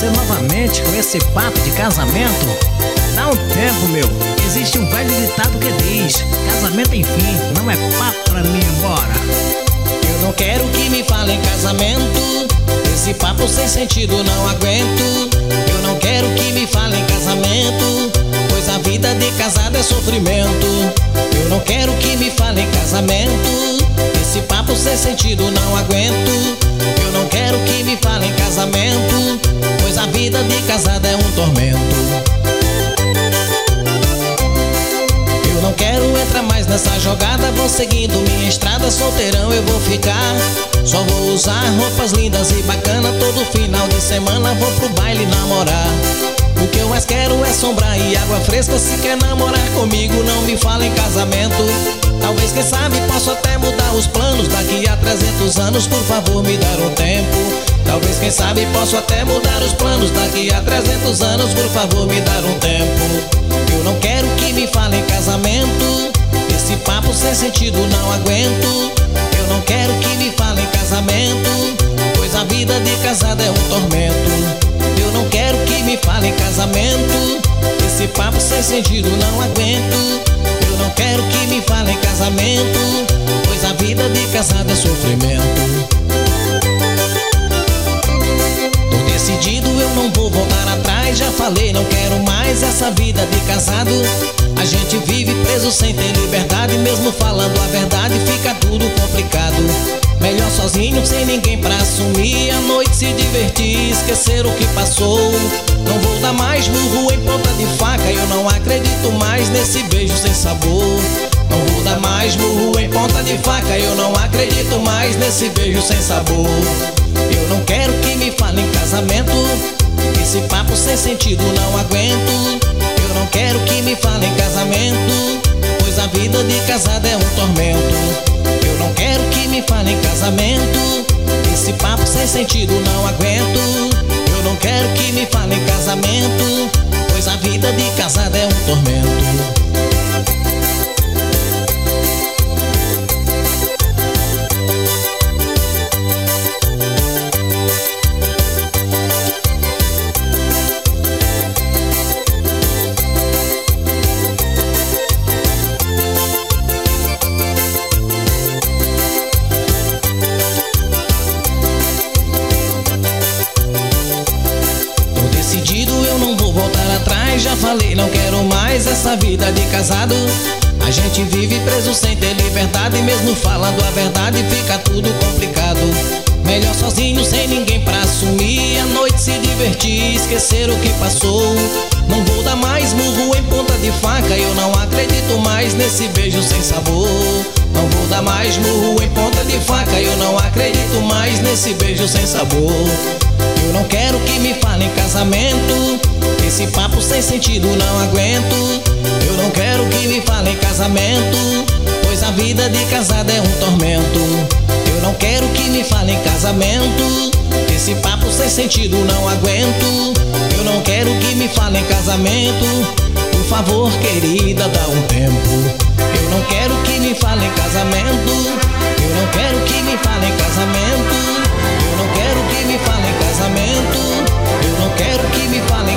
você novamente com esse papo de casamento? Dá um tempo, meu. Existe um velho ditado que diz: casamento enfim, não é papo pra mim ir embora. Eu não quero que me falem casamento, esse papo sem sentido não aguento. Eu não quero que me falem casamento, pois a vida de casado é sofrimento. Eu não quero que me falem casamento, esse papo sem sentido não aguento. Eu não quero que me falem casamento, pois a vida de casado é um tormento. Eu não quero entrar mais nessa jogada, vou seguindo minha estrada, solteirão eu vou ficar. Só vou usar roupas lindas e bacana, todo final de semana vou pro baile namorar. O que eu mais quero é sombra e água fresca, se quer namorar comigo não me fala em casamento. Talvez, quem sabe, posso até mudar os planos daqui a 300 anos, por favor me dar um tempo. Talvez, quem sabe, posso até mudar os planos daqui a 300 anos, por favor me dar um tempo. Eu não quero que me falem casamento, esse papo sem sentido não aguento. Eu não quero que me falem casamento, pois a vida de casado é um tormento. Eu não quero que me falem casamento, esse papo sem sentido não aguento. Eu não quero que me falem casamento, pois a vida de casado é sofrimento. Tô decidido, eu não vou voltar atrás. Já falei, não quero mais essa vida de casado. A gente vive preso sem ter liberdade, mesmo falando a verdade fica tudo complicado. Melhor sozinho, sem ninguém pra assumir, a noite se divertir, esquecer o que passou. Não vou dar mais murro em ponta de faca, eu não acredito mais nesse beijo sem sabor. Não vou dar mais murro em ponta de faca, eu não acredito mais nesse beijo sem sabor. Eu não quero que me falem casamento, esse papo sem sentido não aguento. Eu não quero que me falem casamento, pois a vida de casado é um tormento. Eu não quero que me falem casamento, esse papo sem sentido não aguento. Eu não quero que me falem casamento, pois a vida de casado é um tormento. Já falei, não quero mais essa vida de casado. A gente vive preso sem ter liberdade, mesmo falando a verdade fica tudo complicado. Melhor sozinho, sem ninguém pra assumir, a noite se divertir, esquecer o que passou. Não vou dar mais murro em ponta de faca, eu não acredito mais nesse beijo sem sabor. Não vou dar mais murro em ponta de faca, eu não acredito mais nesse beijo sem sabor. Eu não quero que me falem casamento, esse papo sem sentido não aguento. Eu não quero que me falem casamento, pois a vida de casado é um tormento. Eu não quero que me falem casamento, esse papo sem sentido não aguento. Eu não quero que me falem casamento, por favor querida dá um tempo. Eu não quero que me falem casamento, eu não quero que me falem casamento. Eu não quero que me falem casamento, eu não quero que me falem